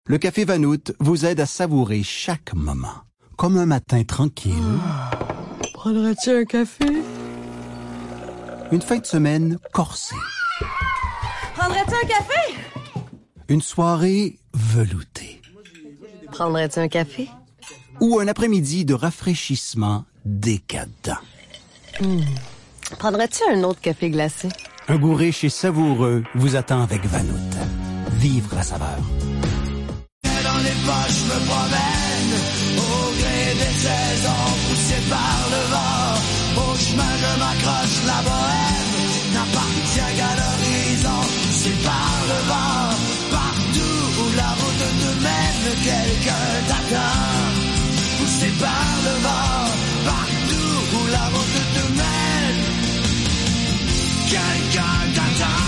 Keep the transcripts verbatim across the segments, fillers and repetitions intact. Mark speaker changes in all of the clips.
Speaker 1: Le Café Vanout vous aide à savourer chaque moment, comme un matin tranquille.
Speaker 2: Oh, prendrais-tu un café?
Speaker 1: Une fin de semaine corsée.
Speaker 2: Prendrais-tu un café?
Speaker 1: Une soirée veloutée.
Speaker 2: Prendrais-tu un café?
Speaker 1: Ou un après-midi de rafraîchissement décadent.
Speaker 2: Mmh. Prendrais-tu un autre café glacé?
Speaker 1: Un goût riche et savoureux vous attend avec Vanout. Vivre la saveur.
Speaker 3: Dans les poches, je me promène au gré des saisons, poussé par le vent. Au chemin, je m'accroche, la bohème n'appartient qu'à l'horizon. Poussé par le vent, partout où la route te mène, quelqu'un t'attend. Poussé par le vent, partout où la route te mène, quelqu'un t'attend.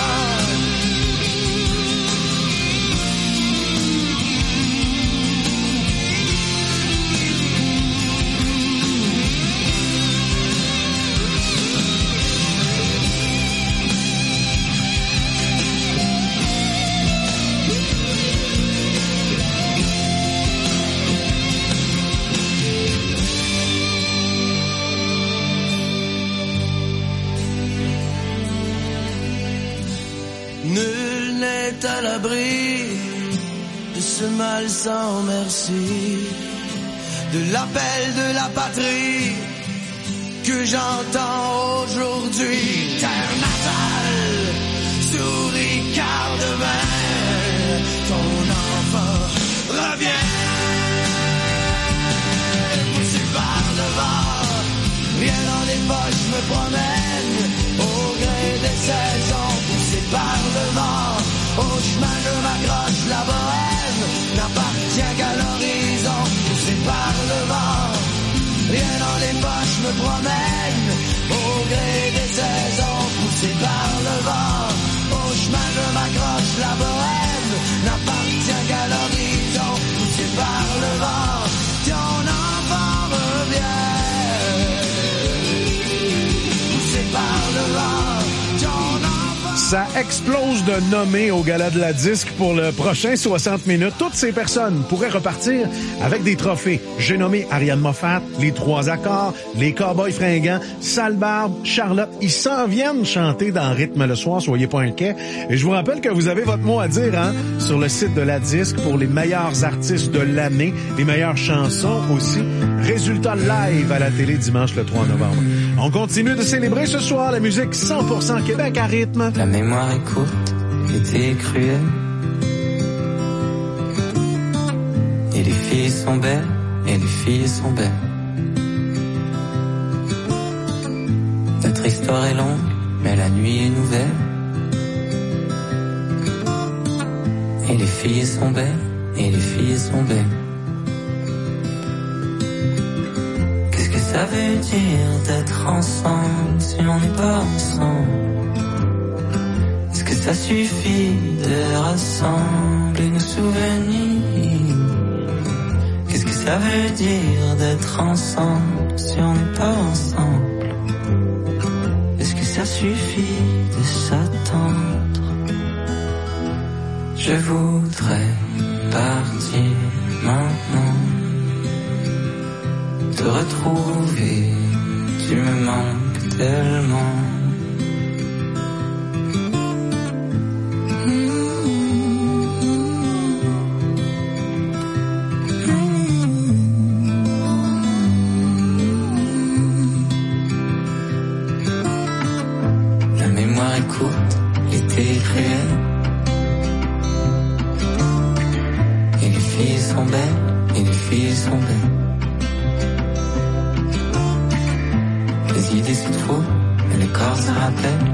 Speaker 3: Nul n'est à l'abri de ce mal sans merci, de l'appel de la patrie que j'entends aujourd'hui. Terre natale, souris car demain ton enfant revient. Poussé par le vent, rien dans les poches, je me promène au gré des saisons. Poussé par le vent, au chemin je m'accroche, la bohème n'appartient qu'à l'horizon. Poussé par le vent, rien dans les poches, je me promène au gré des saisons. Poussé par le vent, au chemin je m'accroche, la bohème n'appartient qu'à l'horizon. Poussé par le vent, ton enfant revient. Poussé par le vent, ton enfant.
Speaker 4: Ça explose de nommés au Gala de la Disque pour le prochain soixante minutes. Toutes ces personnes pourraient repartir avec des trophées. J'ai nommé Ariane Moffat, les Trois Accords, les Cowboys Fringants, Sale Barbe, Charlotte. Ils s'en viennent chanter dans Rythme le soir, soyez pas inquiets. Et je vous rappelle que vous avez votre mot à dire hein, sur le site de la Disque pour les meilleurs artistes de l'année, les meilleures chansons aussi. Résultat live à la télé dimanche le trois novembre. On continue de célébrer ce soir la musique cent pour cent Québec à rythme.
Speaker 5: La mémoire est courte, l'été est cruel. Et les filles sont belles, et les filles sont belles. Notre histoire est longue, mais la nuit est nouvelle. Et les filles sont belles, et les filles sont belles. Qu'est-ce que ça veut dire d'être ensemble si on n'est pas ensemble? Est-ce que ça suffit de rassembler nos souvenirs? Qu'est-ce que ça veut dire d'être ensemble si on n'est pas ensemble? Est-ce que ça suffit de s'attendre? Je voudrais partir maintenant, te retrouver, tu me manques tellement. Écoute, l'été est cruel. Et les filles sont belles, et les filles sont belles. Les idées se trouvent, mais le corps se rappelle.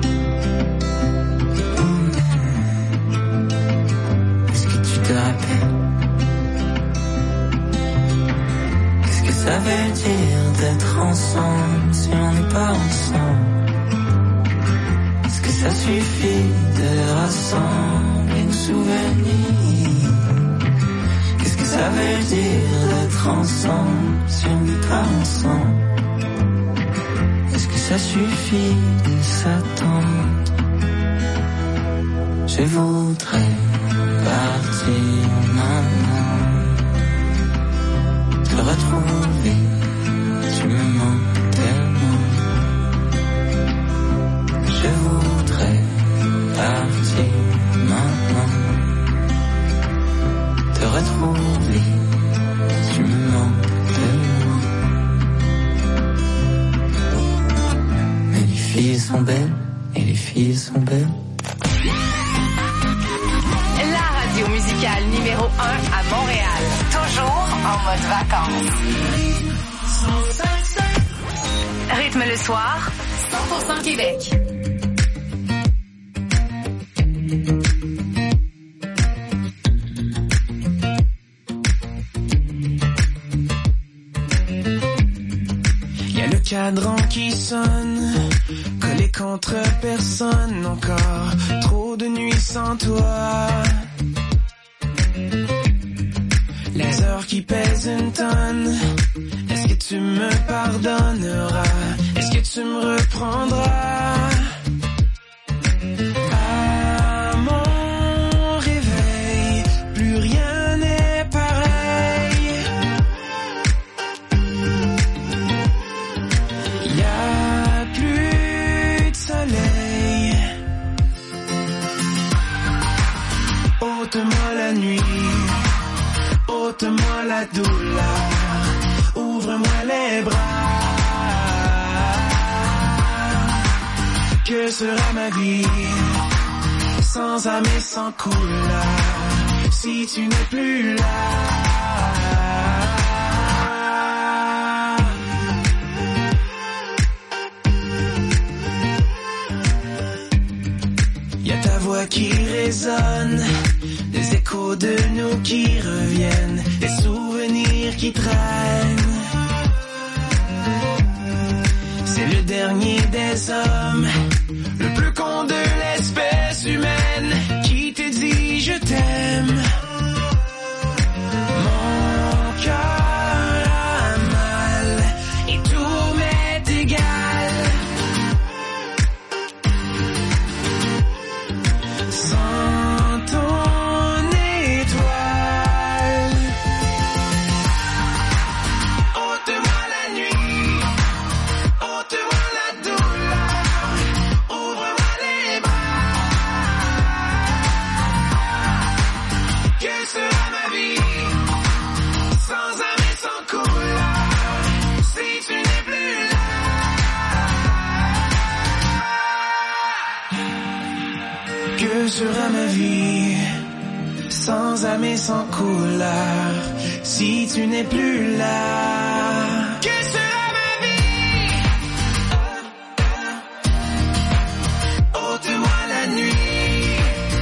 Speaker 5: Est-ce que tu te rappelles? Qu'est-ce que ça veut dire d'être ensemble si on n'est pas ensemble? Ça suffit de rassembler nos souvenirs. Qu'est-ce que ça veut dire d'être ensemble si on n'est pas ensemble? Est-ce que ça suffit de s'attendre? Je voudrais partir retrouver. Tu me manques tellement. Mais les filles sont belles, et les filles sont belles.
Speaker 6: La radio musicale numéro un à Montréal. Toujours en mode vacances. Rythme le soir, cent pour cent Québec.
Speaker 7: Y'a le cadran qui sonne, collé contre personne, encore trop de nuits sans toi. Les heures qui pèsent une tonne, est-ce que tu me pardonneras? Est-ce que tu me reprendras? À mon réveil, plus rien n'est pareil. Y a plus de soleil. Ôte-moi la nuit, ôte-moi la douleur, ouvre-moi les bras. Que sera ma vie sans âme et sans couleur si tu n'es plus là? Y'a ta voix qui résonne, des échos de nous qui reviennent, des souvenirs qui traînent. C'est le dernier des hommes, le plus con de l'espèce humaine, qui te dit je t'aime. Mon cœur a mal et tout m'est égal. Sans ton étoile, ôte-moi la nuit, ôte-moi la douleur, ouvre-moi les bras. Que sera ma vie sans âme et sans couleur si tu n'es plus là? Que sera ma vie sans âme et sans couleur si tu n'es plus là? Que sera ma vie? Ôte-moi la nuit.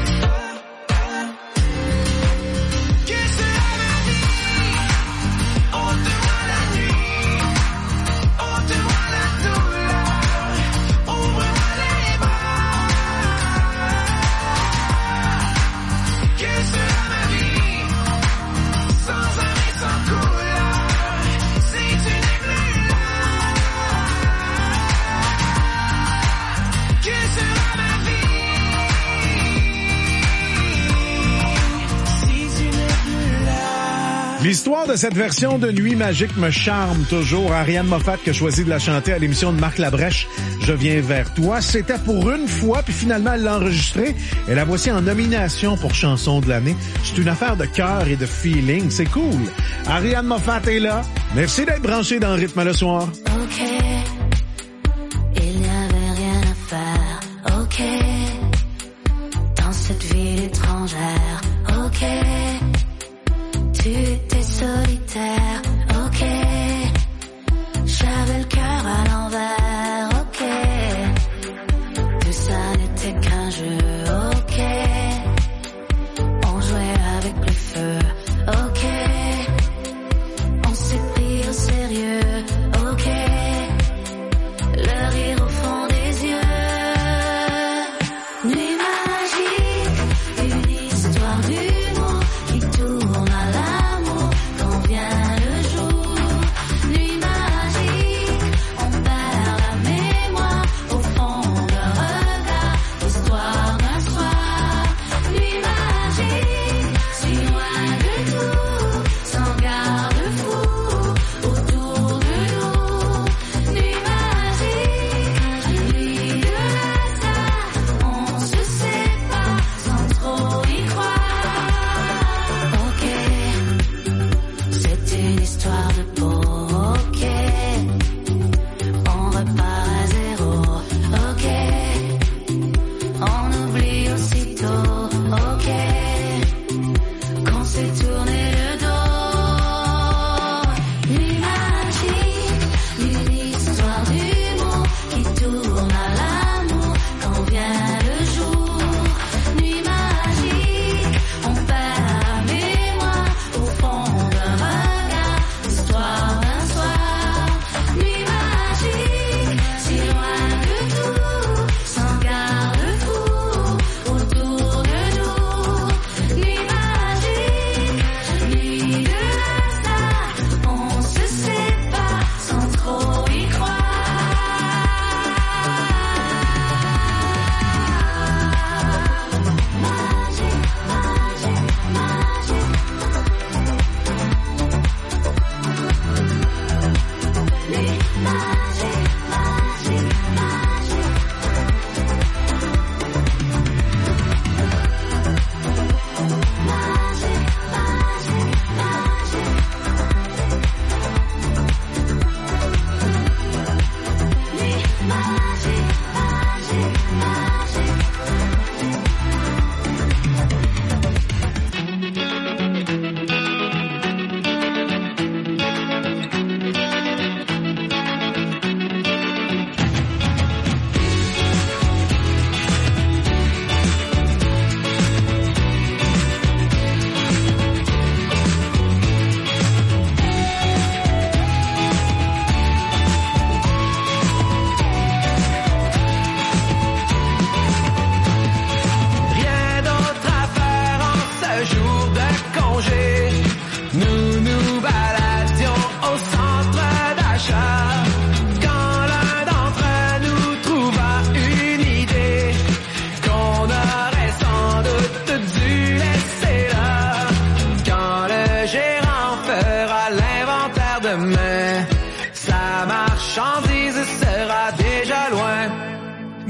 Speaker 7: Que sera ma vie? Ôte-moi la nuit. Ôte-moi la douleur. Ouvre-moi les bras. Que sera ma vie sans âme et sans couleur si tu n'es plus là? Que sera ma vie si tu n'es plus là?
Speaker 4: L'histoire de cette version de Nuit magique me charme toujours. Ariane Moffat qui a choisi de la chanter à l'émission de Marc Labrèche, Je viens vers toi. C'était pour une fois, puis finalement elle l'a enregistrée. Et la voici en nomination pour chanson de l'année. C'est une affaire de cœur et de feeling. C'est cool. Ariane Moffat est là. Merci d'être branché dans Rythme le soir.
Speaker 8: Ok, il n'y avait rien à faire. Ok, dans cette ville étrangère. Ok, tu étais solitaire. Ok, j'avais le cœur à l'envers. Ok, tout ça n'était qu'un jeu. Ok, on jouait avec le feu. Ok, on s'est pris au sérieux. Ok,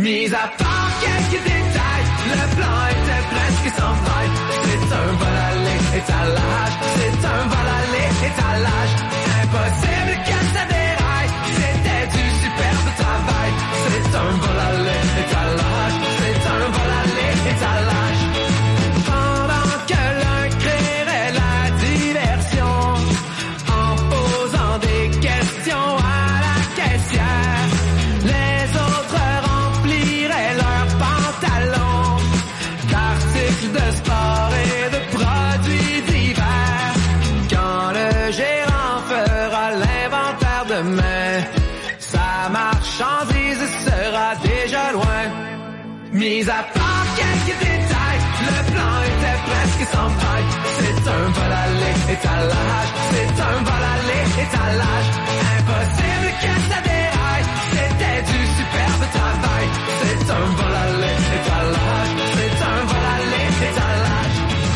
Speaker 3: Mis à part quelques détails, le plan était presque sans faille. C'est un vol aller étalage, c'est un vol aller étalage. Impossible que ça déraille, c'était du superbe travail. C'est un vol aller étalage, c'est un vol aller étalage. Pendant que l'un créerait la diversion, en posant des questions à la caissière, les autres rempliraient leurs pantalons d'articles de sport et de produits divers. Quand le gérant fera l'inventaire demain, sa marchandise sera déjà loin. Mis à part quelques détails, le plan était presque sans faille. C'est un vol aller étalage, c'est un vol aller étalage. Impossible que ça déraille, c'était du superbe travail. C'est un vol aller étalage, c'est un vol aller étalage.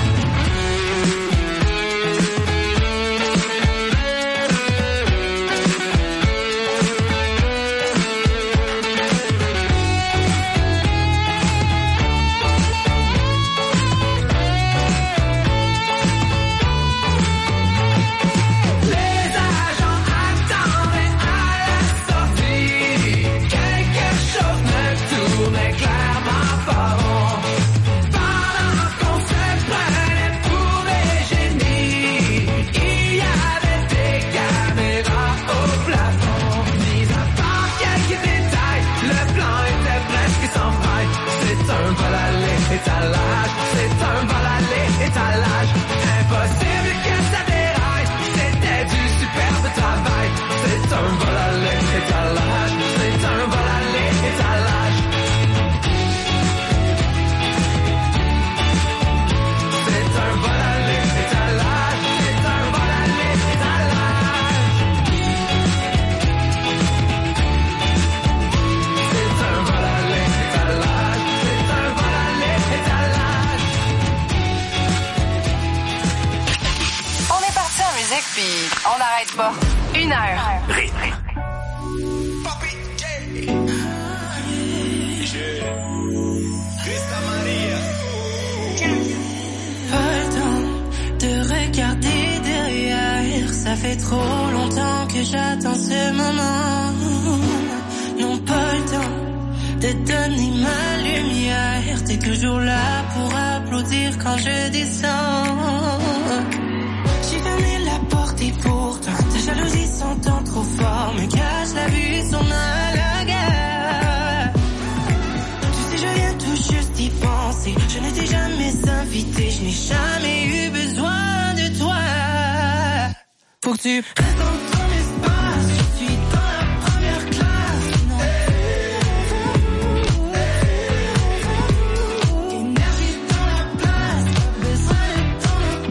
Speaker 3: Étalage, c'est un vol aller étalage. Impossible que ça déraille, c'était du superbe travail. C'est un vol aller étalage, c'est un vol aller étalage. C'est un vol aller étalage, c'est un vol aller étalage. C'est un vol aller étalage, c'est un vol aller étalage.
Speaker 6: On est parti en musique puis on n'arrête pas. Une heure.
Speaker 1: Rythme.
Speaker 5: Pas le temps de regarder derrière. Ça fait trop longtemps que j'attends ce moment. Non, pas le temps de donner ma lumière. T'es toujours là pour applaudir quand je descends. J'ai fermé la porte et pourtant ta jalousie s'entend trop fort, me cache la vue sur ma guerre. Tu sais, je viens tout juste y penser. Je ne t'ai jamais invité, je n'ai jamais eu besoin de toi. Faut que tu restes dans ton espace, je suis dans la première classe. Non. Énergie dans la place, pas besoin de ton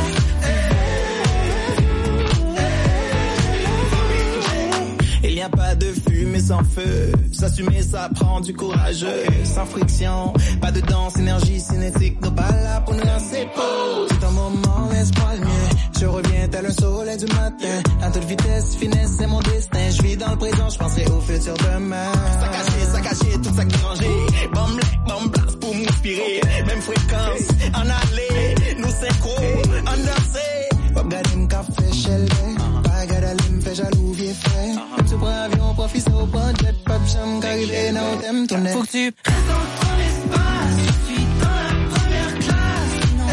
Speaker 5: audace.
Speaker 9: Il n'y a pas de fumée sans feu. S'assumer, ça prend du courage. Sans friction, pas de danse, énergie cinétique. Nos pas là pour nous lancer pause. Tout un moment, laisse-moi le mien. Je reviens tel un soleil du matin. À toute vitesse, finesse, c'est mon destin. Je vis dans le présent, je penserai au futur demain. Saccager, saccager, tout ça qui rangé. Bombe, bombe, blast pour m'inspirer. Même fréquence, en aller. Nous synchro, en danser. Pop galim, café, chelvé. Pas gadalim, fait jaloux, vieux frère. Tu prends avion, profite au bon jet. Pop cham, carré, non, t'aimes ton nez.
Speaker 5: Faut que tu restes dans ton espace, je suis dans la première classe. Non.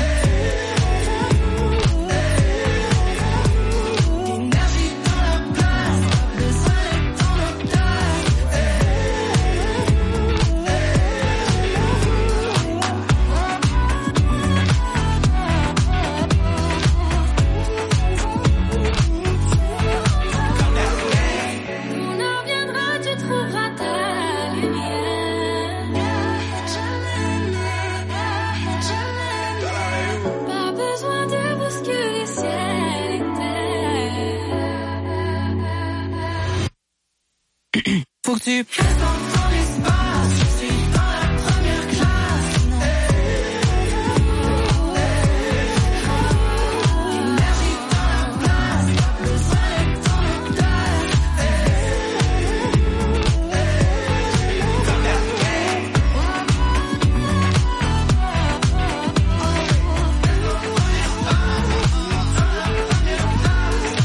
Speaker 5: Énergie dans la place, pas besoin de ton audace.
Speaker 8: On en reviendra, tu trouveras ta lumière. Pas besoin de bousculer ciel et terre.
Speaker 5: Faut que tu restes dans ton espace, je suis dans la première classe. Non. Énergie dans la place, pas besoin de ton audace.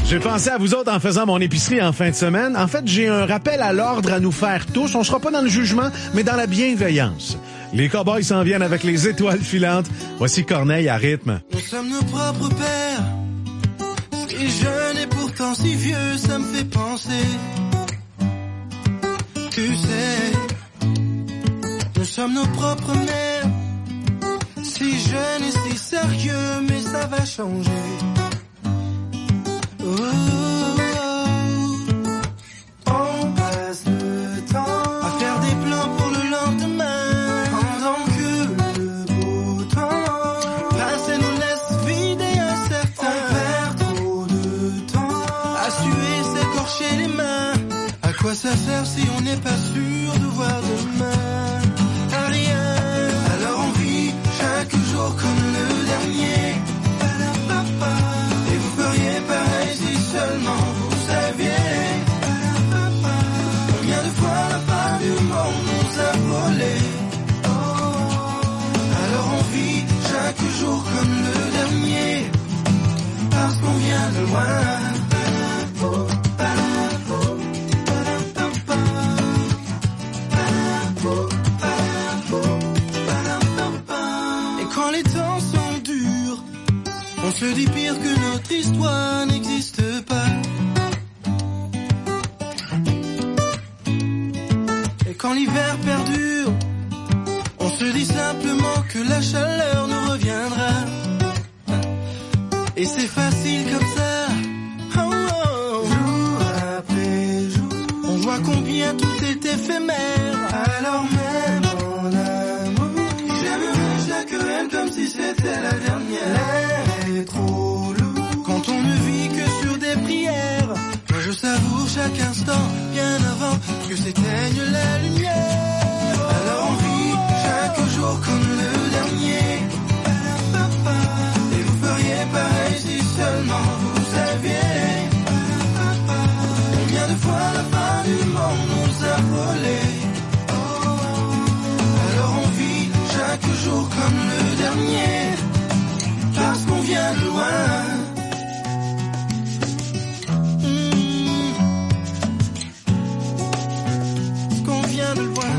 Speaker 4: J'ai pensé à vous autres en faisant mon épicerie en fin de semaine. En fait, j'ai un rappel à l'ordre à nous faire tous. On sera pas dans le jugement, mais dans la bienveillance. Les cow-boys s'en viennent avec les étoiles filantes. Voici Corneille à rythme.
Speaker 7: Nous sommes nos propres pères. Si jeune et pourtant si vieux, ça me fait penser. Tu sais, nous sommes nos propres mères. Si jeune et si sérieux, mais ça va changer. Oh, on passe le temps à faire des plans pour le lendemain, pendant que le beau temps passe et nous laisse vides et incertains. On perd trop de temps à suer, s'écorcher les mains. À quoi ça sert si on n'est pas sûr de voir demain? À rien. Alors on vit chaque jour comme le dernier. Et vous feriez pareil si seulement vous saviez. Combien de fois la fin du monde nous a volé. Alors on vit chaque jour comme le dernier, parce qu'on vient de loin. Et quand les temps sont durs, on se dit pire que notre histoire n'existe pas. Et quand l'hiver perdure, on se dit simplement que la chaleur nous reviendra. Et c'est facile comme ça. Oh, oh. Jour après jour, on voit combien tout est éphémère. Alors même en amour, j'aimerais chaque reine comme si c'était la dernière. Trop lourd quand on ne vit que sur des prières. Moi je savoure chaque instant bien avant que s'éteigne la lumière. Alors on vit chaque jour comme le dernier. Et vous feriez pareil si seulement vous saviez. Combien de fois la fin du monde nous a volé. Alors on vit chaque jour comme le dernier, parce qu'on vient de loin. Mmh. Qu'on vient de loin.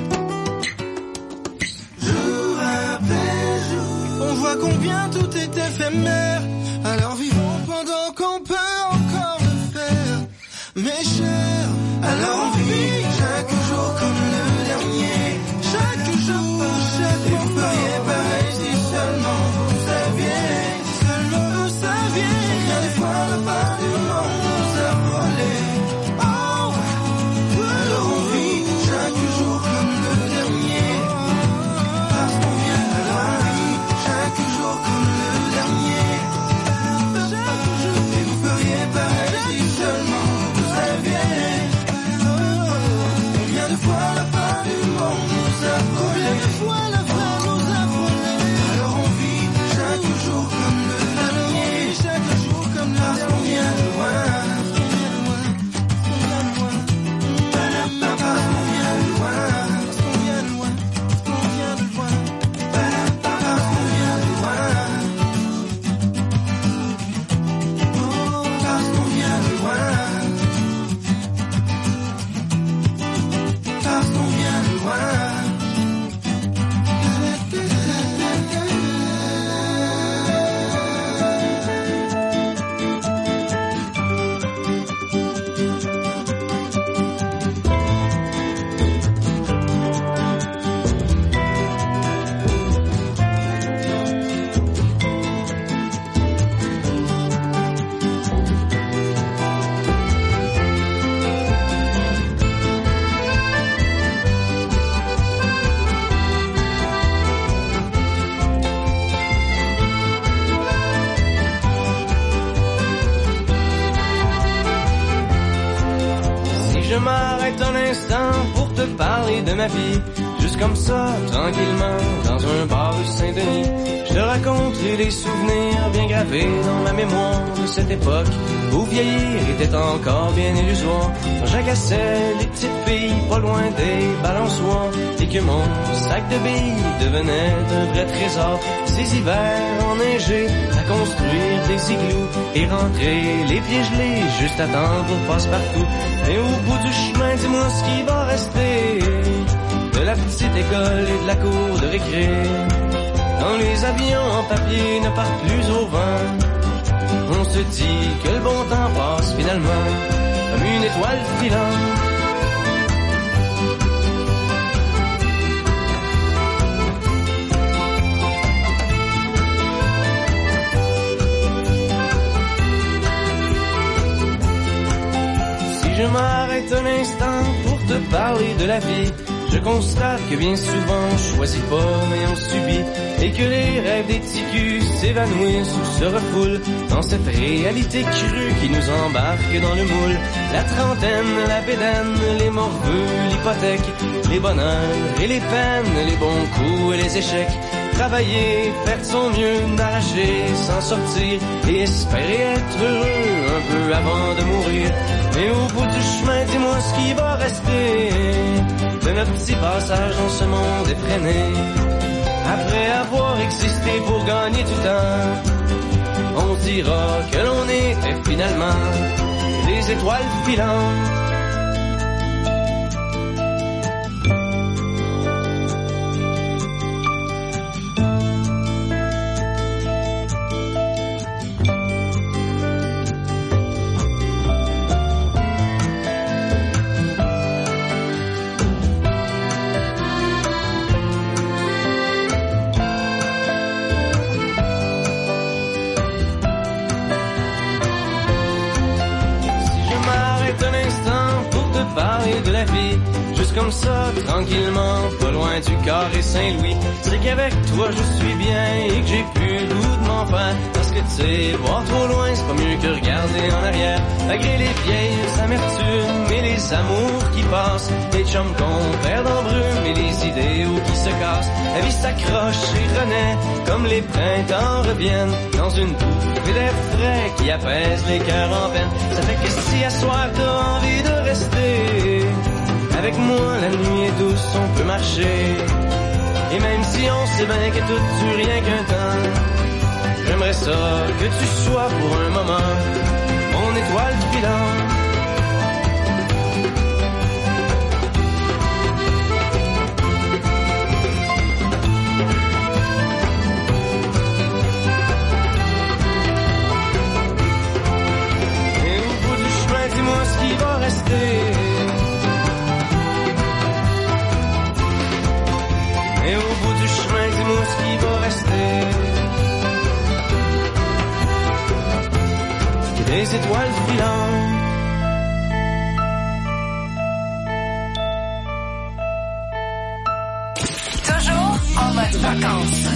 Speaker 7: Jour après jour, on voit combien tout est éphémère. Alors vivons pendant qu'on peut encore le faire, mes chers. Alors on vit chaque jour comme le dernier. Chaque jour, chaque jour. Et vous feriez pareil si seulement vous saviez. Seulement vous saviez. Combien de fois la fin du monde nous a volé. Oh, alors on vit chaque jour comme le dernier, parce qu'on vient de loin. Chaque jour comme le dernier. Chaque jour. Et vous feriez pareil si seulement vous saviez. Combien de fois la fin du monde nous a volé. Combien de fois la fin nous a volé. Alors on vit chaque jour comme le dernier. Chaque jour comme le dernier. Parce qu'on vient de loin. Parce qu'on vient de loin. Parce qu'on vient de loin. Parce qu'on vient de loin. Parce qu'on vient de loin. Parce qu'on vient de loin. Parce qu'on vient de loin.
Speaker 10: Je m'arrête un instant pour te parler de ma vie, juste comme ça, tranquillement, dans un bar rue Saint-Denis. Je te raconterai les souvenirs bien gravés dans ma mémoire de cette époque où vieillir était encore bien illusoire. Quand j'agaçais les petites filles pas loin des balançoires et que mon sac de billes devenait un vrai trésor. ces hivers enneigés à construire des igloos et rentrer les pieds gelés juste à temps pour passe-partout. Mais au bout du chemin, dis-moi ce qui va rester de la petite école et de la cour de récré. Quand les avions en papier ne partent plus au vent, on se dit que le bon temps passe finalement comme une étoile filante. Je m'arrête un instant pour te parler de la vie. Je constate que bien souvent on choisit pas mais on subit, et que les rêves des ticus s'évanouissent ou se refoulent dans cette réalité crue qui nous embarque dans le moule. La trentaine, la bédaine, les morveux, l'hypothèque, les bonheurs et les peines, les bons coups et les échecs. Travailler, faire de son mieux, n'arracher, s'en sortir et espérer être heureux un peu avant de mourir. Mais au bout du chemin, dis-moi ce qui va rester de notre petit passage dans ce monde effréné. Après avoir existé pour gagner du temps, on dira que l'on était finalement des étoiles filantes. Comme ça, tranquillement, pas loin du carré Saint-Louis. C'est qu'avec toi je suis bien et que j'ai plus le goût de m'en faire. Parce que tu sais, voir trop loin, c'est pas mieux que regarder en arrière. Malgré les vieilles amertumes et les amours qui passent, les chums qu'on perd en brume et les idéaux qui se cassent. La vie s'accroche et renaît comme les printemps reviennent dans une bouffée d'air frais qui apaise les cœurs en peine. Ça fait que si à soir t'as envie de rester avec moi, la nuit est douce, on peut marcher. Et même si on sait bien que tout dure rien qu'un temps, j'aimerais ça que tu sois pour un moment mon étoile filante. Et au bout du chemin, dis-moi ce qui va rester. Et au bout du chemin, dis-moi ce qui va rester. Des étoiles filantes.
Speaker 6: Toujours en mode vacances.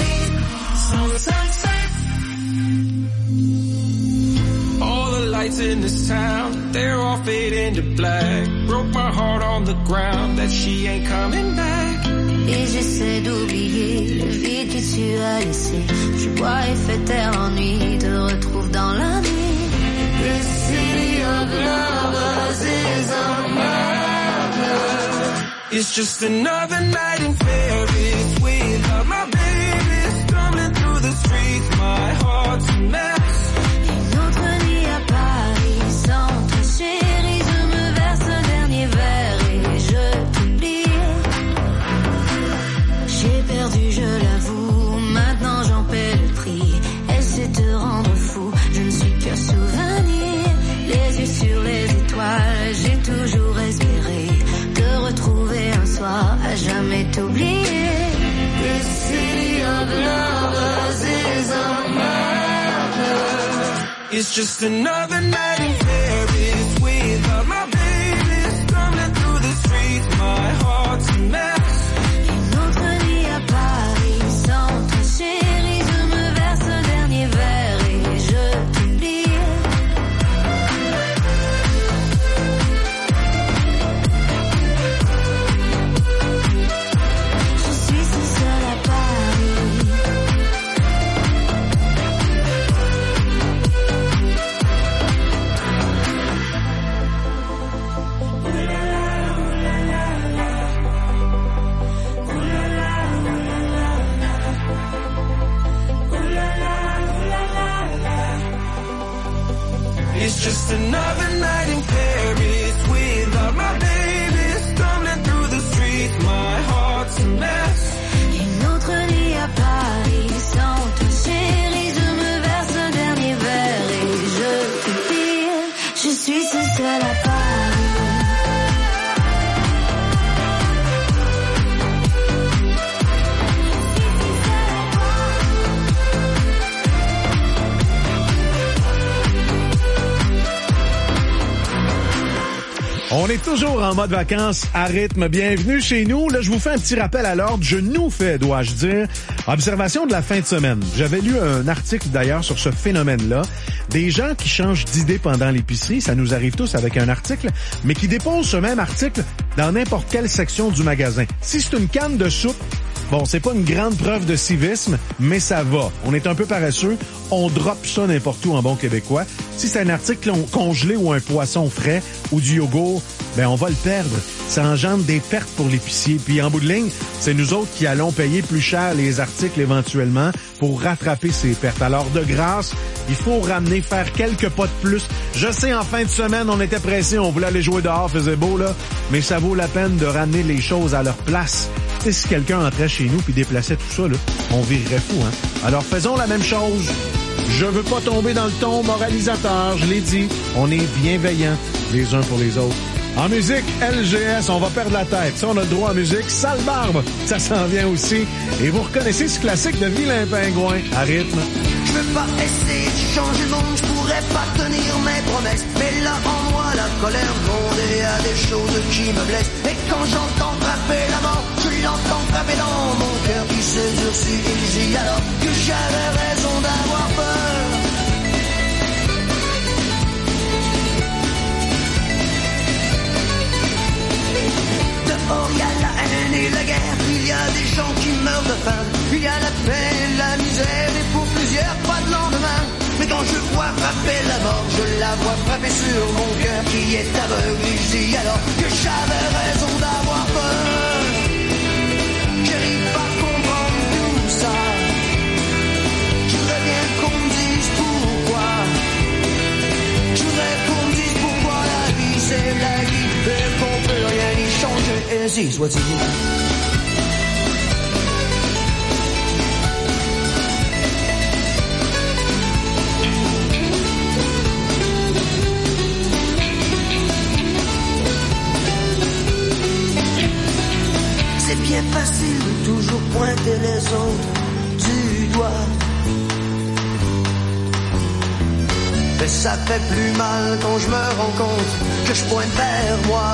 Speaker 7: All the lights in this town, they're all fading to black. Broke my heart on the ground that she ain't coming back.
Speaker 8: Et j'essaie d'oublier le vide que tu as laissé. Je bois et fais taire l'ennui, te retrouve dans la nuit. The city of lovers is a murder.
Speaker 7: It's just another night in Paris without my baby. Stumbling through the streets, my heart's a mess.
Speaker 8: Une autre nuit à Paris sans toi chérie. Je me verse un dernier verre et je t'oublie. J'ai perdu, je l'avoue, maintenant j'en paie le prix. Essaie de te rendre fou, je ne suis qu'un souvenir. Les yeux sur les étoiles, j'ai toujours espéré te retrouver un soir, à jamais t'oublier. The city of lovers is a murder.
Speaker 7: It's just another night in Paris without my baby. Stumbling through the streets, my heart's a mess.
Speaker 8: Une autre nuit à Paris sans toi chérie. Je me verse un dernier verre et je t'oublie. Je suis si seule à Paris.
Speaker 7: It's just another night in Paris without my baby, stumbling through the streets, my heart's a mess.
Speaker 8: Une autre nuit à Paris, sans toi chérie, je me verse un dernier verre et je te dis, je suis ce seul à Paris.
Speaker 4: On est toujours en mode vacances à rythme. Bienvenue chez nous. Là, je vous fais un petit rappel à l'ordre. Je nous fais, dois-je dire, observation de la fin de semaine. J'avais lu un article d'ailleurs sur ce phénomène-là. Des gens qui changent d'idée pendant l'épicerie, ça nous arrive tous avec un article, mais qui déposent ce même article dans n'importe quelle section du magasin. Si c'est une canne de soupe, bon, c'est pas une grande preuve de civisme, mais ça va. On est un peu paresseux, on drop ça n'importe où en bon québécois. Si c'est un article congelé ou un poisson frais ou du yogourt, ben on va le perdre. Ça engendre des pertes pour l'épicier. Puis en bout de ligne, c'est nous autres qui allons payer plus cher les articles éventuellement pour rattraper ces pertes. Alors de grâce, il faut ramener, faire quelques pas de plus. Je sais, en fin de semaine, on était pressés, on voulait aller jouer dehors, faisait beau là, mais ça vaut la peine de ramener les choses à leur place. Et si quelqu'un entrait chez nous puis déplaçait tout ça, là, on virerait fou, hein. Alors faisons la même chose. Je veux pas tomber dans le ton moralisateur, je l'ai dit. On est bienveillants les uns pour les autres. En musique, L G S, on va perdre la tête. Ça, on a le droit en musique. Sale barbe, ça s'en vient aussi. Et vous reconnaissez ce classique de Vilain Pingouin à rythme.
Speaker 3: Je veux pas essayer de changer le monde, je pourrais pas tenir mes promesses. Mais là en moi la colère gronde et y a des choses qui me blessent. Et quand j'entends frapper la mort, je l'entends frapper dans mon cœur qui se durcit. Il dit alors que j'avais raison d'avoir peur. Dehors y a la haine et la guerre, il y a des gens qui meurent de faim. Il y a la peine et la misère et pour plusieurs pas de lendemain. Mais quand je vois frapper la mort, je la vois frapper sur mon cœur qui est aveugle. Et je dis alors que j'avais raison d'avoir peur. J'arrive pas à comprendre tout ça. Je voudrais bien qu'on me dise pourquoi. Je voudrais qu'on me dise pourquoi la vie c'est la vie et qu'on peut rien y changer. Et si soit-il. C'est bien facile de toujours pointer les autres du doigt. Mais ça fait plus mal quand je me rends compte que je pointe vers moi.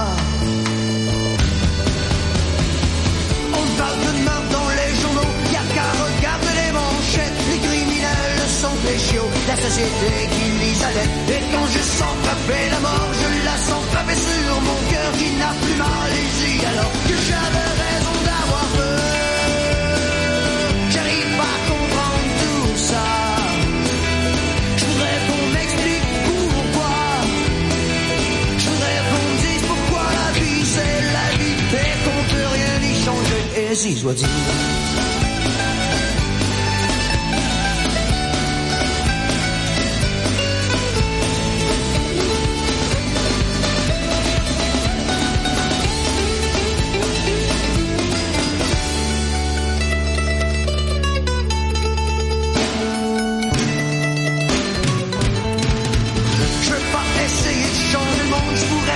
Speaker 3: On parle de meurtre dans les journaux, y'a qu'à regarder les manchettes. Les criminels sont les chiots, la société qui les allait. Et quand je sens frapper la mort, je la sens frapper sur mon cœur qui n'a plus mal. Et dis alors que j'avais raison d'avoir peur. J'arrive pas à comprendre tout ça. Je voudrais qu'on m'explique pourquoi. Je voudrais qu'on me dise pourquoi la vie c'est la vie et qu'on peut rien y changer. Et si soit-il.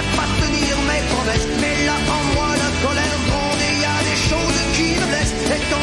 Speaker 3: Mais là en moi la colère gronde et y a des choses qui me blessent. Et quand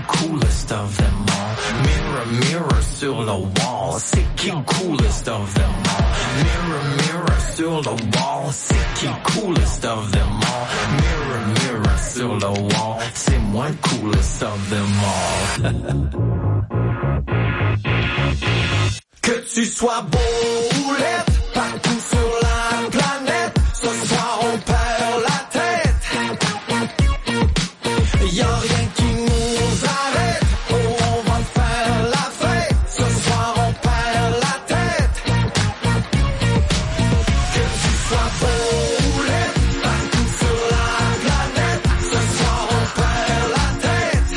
Speaker 5: coolest of them all? Mirror, mirror sur le wall, c'est qui le coolest of them all? Mirror, mirror sur le wall, c'est qui le coolest of them all? Mirror, mirror sur le wall, c'est moi le coolest of them all. Que tu sois beau ou laid, partout sur la planète, ce soir on perd la tête. Y'a rien qui nous arrête, oh on va faire la fête, ce soir on perd la tête. Que tu sois beau ou laid, partout sur la planète, ce soir on perd la tête.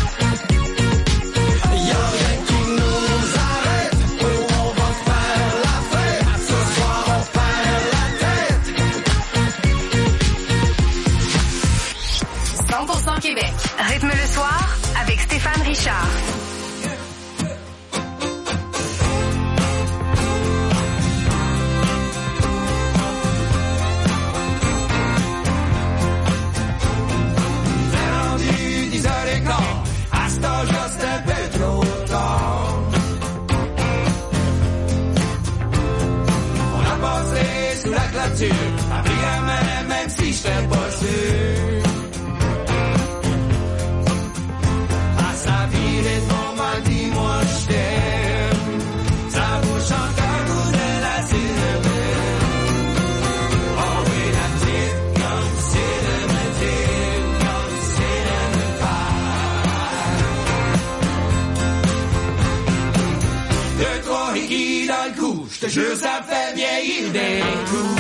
Speaker 5: Y'a rien qui nous arrête, oh on va faire la fête, ce soir on perd la tête.
Speaker 6: cent pour cent Québec. Rythme le soir avec Stéphane Richard.
Speaker 3: Rendu dix heures et quart, à cet âge-là c'est un peu trop tard. On a passé sous la clôture, a pris la main même si j'étais pas sûr. À sa vie les tombes m'a dit moi je t'aime. Sa bouche encore goût de la cigarette. Oh oui la petite comme c'est de me dire, comme c'est de me faire. Deux, trois hickeys dans le cou, j'te jure ça fait vieillir d'un coup.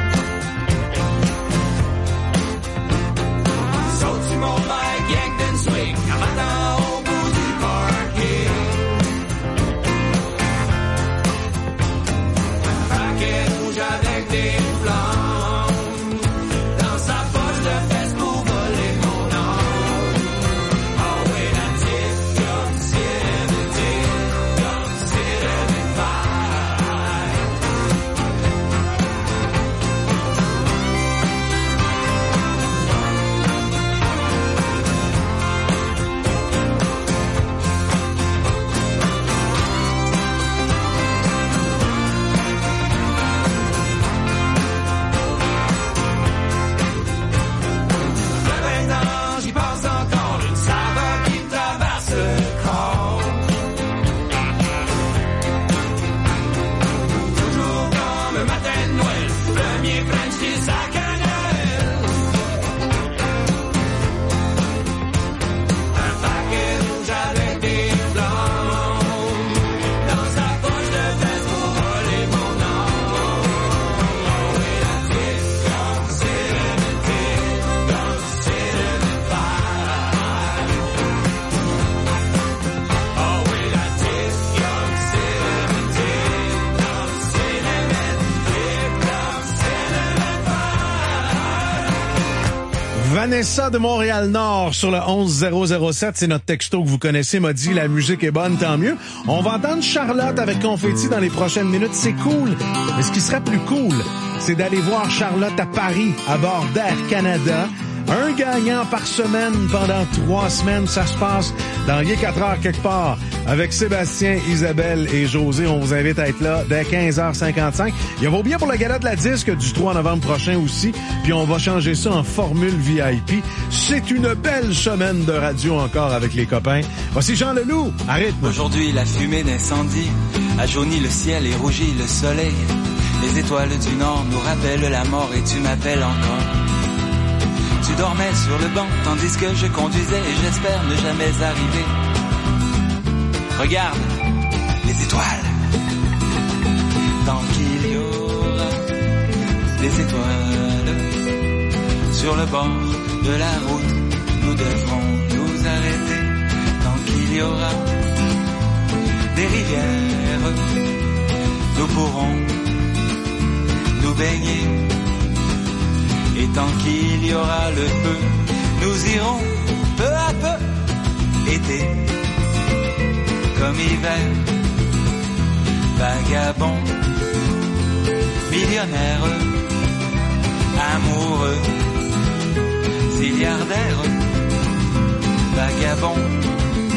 Speaker 3: Saute sur mon bike, yank d'une swing, en m'attend au bout du parking. Un paquet rouge avec des flammes, dans sa poche de fesse pour voler mon âme. Oh oui, la petite, comme c'est de dire, comme c'est de me faire. Maintenant j'y pense encore, une saveur qui me traverse le corps. Toujours comme un matin de Noël, premier French kiss à cannelle. Un paquet rouge avec des flammes, dans sa poche de veste pour voler mon âme. Oh oui, la petite, comme c'est de me dire, comme c'est de me faire. Oh oui, la petite, comme c'est de me dire, comme c'est de me dire, comme c'est de me faire.
Speaker 4: Vanessa de Montréal-Nord sur le onze zéro zéro sept, c'est notre texto que vous connaissez, m'a dit la musique est bonne, tant mieux. On va entendre Charlotte avec Confetti dans les prochaines minutes, c'est cool. Mais ce qui serait plus cool, c'est d'aller voir Charlotte à Paris, à bord d'Air Canada. Un gagnant par semaine pendant trois semaines, ça se passe dans les quatre heures quelque part. Avec Sébastien, Isabelle et José, on vous invite à être là dès quinze heures cinquante-cinq. Il y a vos billets pour la gala de la disque du trois novembre prochain aussi, puis on va changer ça en formule V I P. C'est une belle semaine de radio encore avec les copains. Voici Jean Leloup, à rythme.
Speaker 11: Aujourd'hui la fumée d'incendie a jauni le ciel et rougi le soleil. Les étoiles du nord nous rappellent la mort et tu m'appelles encore. Tu dormais sur le banc tandis que je conduisais et j'espère ne jamais arriver. Regarde les étoiles. Tant qu'il y aura des étoiles sur le bord de la route, nous devrons nous arrêter. Tant qu'il y aura des rivières, nous pourrons nous baigner. Et tant qu'il y aura le feu, nous irons peu à peu, été comme hiver, vagabond, millionnaire, amoureux, milliardaire, vagabond,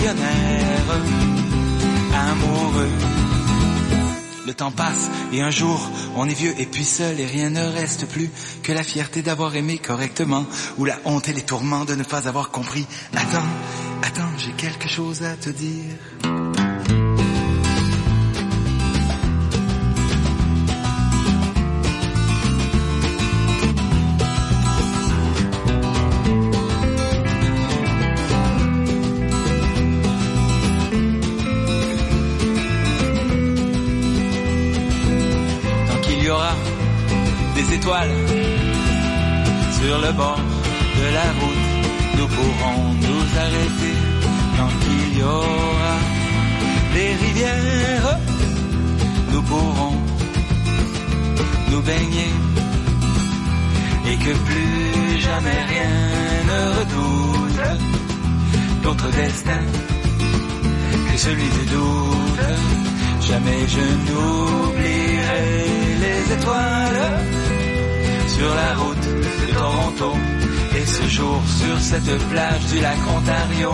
Speaker 11: millionnaire, amoureux. Le temps passe et un jour on est vieux et puis seul et rien ne reste plus que la fierté d'avoir aimé correctement ou la honte et les tourments de ne pas avoir compris. Attends, attends, j'ai quelque chose à te dire. Étoiles sur le bord de la route, nous pourrons nous arrêter tant qu'il y aura des rivières, nous pourrons nous baigner et que plus jamais rien ne redoute d'autre destin que celui du doute. Jamais je n'oublierai les étoiles sur la route de Toronto et ce jour sur cette plage du lac Ontario.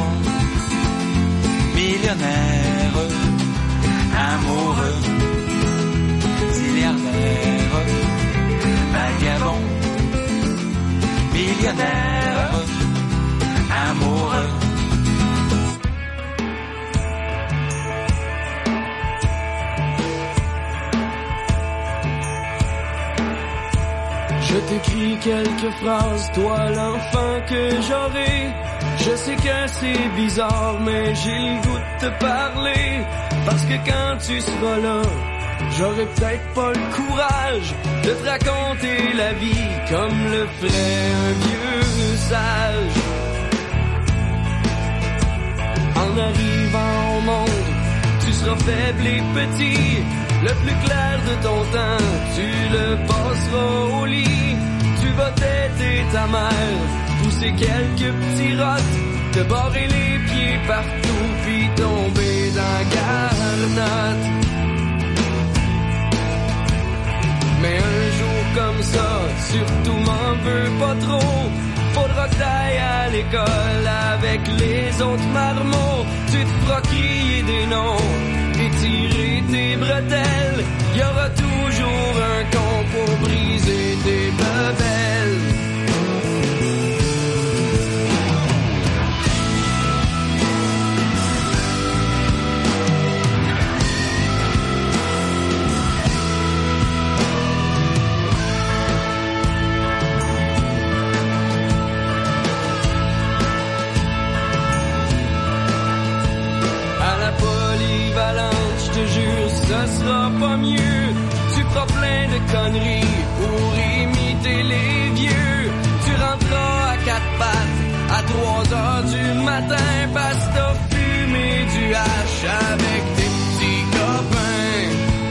Speaker 11: Millionnaire, amoureux, milliardaire, vagabond. Millionnaire, amoureux.
Speaker 12: Je t'écris quelques phrases, toi l'enfant que j'aurai. Je sais que c'est bizarre, mais j'ai le goût de te parler. Parce que quand tu seras là, j'aurai peut-être pas le courage de te raconter la vie comme le ferait un vieux sage. En arrivant au monde, tu seras faible et petit. Le plus clair de ton temps, tu le passeras au lit. Tu vas t'aider ta mère, pousser quelques petits rottes, te barrer les pieds partout, puis tomber dans garnotte. Mais un jour comme ça, surtout m'en veux pas trop. Faudra que t'ailles à l'école avec les autres marmots. Tu te feras crier des noms et tirer tes bretelles. Y aura toujours un con pour briser tes bebelles. Je te jure, ce sera pas mieux. Tu feras plein de conneries pour imiter les vieux. Tu rentreras à quatre pattes à trois heures du matin parce que t'as fumé du hache avec tes petits copains.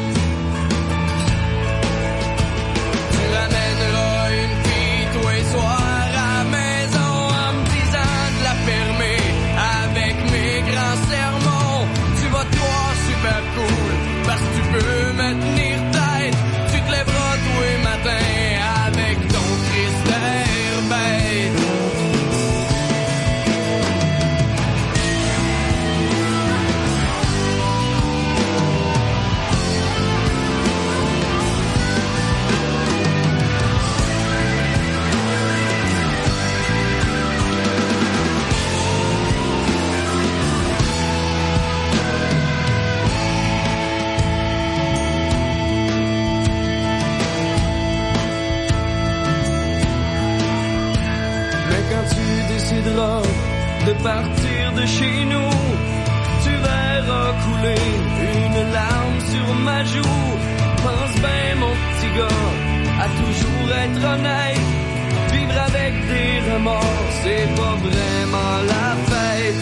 Speaker 12: Tu ramèneras une fille tous les soirs à la maison en me disant de la fermer avec mes grands sermons. Tu vas te voir super cool, parce que tu peux me tenir tête. Tu te lèveras tous les matins avec ton triste air bête. De partir de chez nous, tu verras couler une larme sur ma joue. Pense bien mon petit gars, à toujours être honnête. Vivre avec des remords, c'est pas vraiment la fête.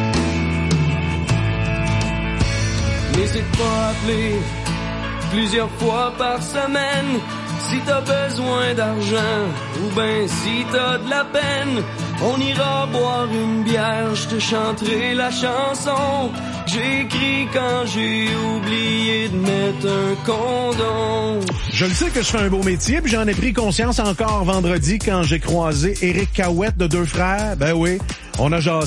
Speaker 12: N'hésite pas à appeler plusieurs fois par semaine si t'as besoin d'argent ou ben si t'as de la peine. On ira boire une bière, je te chanterai la chanson que j'ai écrit quand j'ai oublié de mettre un condom.
Speaker 4: Je le sais que je fais un beau métier, puis j'en ai pris conscience encore vendredi quand j'ai croisé Éric Cahouette de Deux Frères. Ben oui, on a jasé.